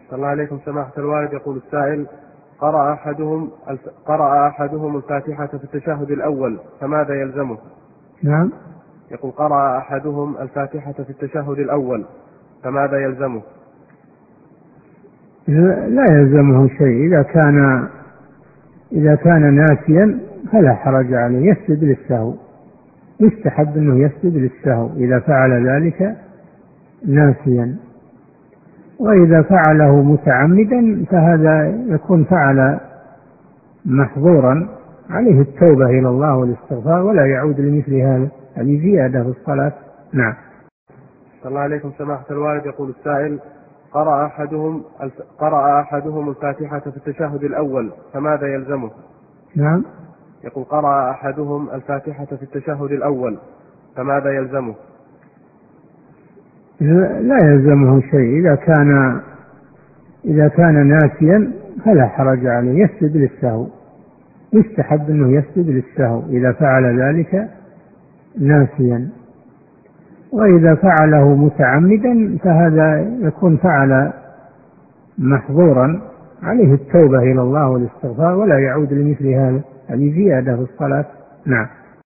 صلى الله عليكم سماحة الوالد. يقول السائل: قرأ أحدهم الفاتحة في التشهد الأول، فماذا يلزمه؟ نعم. يقول: قرأ أحدهم الفاتحة في التشهد الأول، فماذا يلزمه؟ لا يلزمه شيء. إذا كان ناسيا فلا حرج عليه، يسجد للسهو. يستحب أنه يسجد للسهو إذا فعل ذلك ناسيا. وإذا فعله متعمدا فهذا يكون فعل محظورا، عليه التوبة إلى الله والاستغفار ولا يعود لمثل هذا. هذه زيادة في الصلاة. نعم. صلى الله عليكم سماحة الوالد. يقول السائل: قرأ أحدهم الفاتحة في التشهد الأول، فماذا يلزمه؟ نعم. يقول: قرأ أحدهم الفاتحة في التشهد الأول، فماذا يلزمه؟ لا يلزمه شيء. إذا كان ناسيا فلا حرج عليه، يسجد للسهو. يستحب أنه يسجد للسهو إذا فعل ذلك ناسيا. وإذا فعله متعمدا فهذا يكون فعل محظورا، عليه التوبة إلى الله والاستغفار ولا يعود لمثل هذا. هذه زيادة في الصلاة. نعم.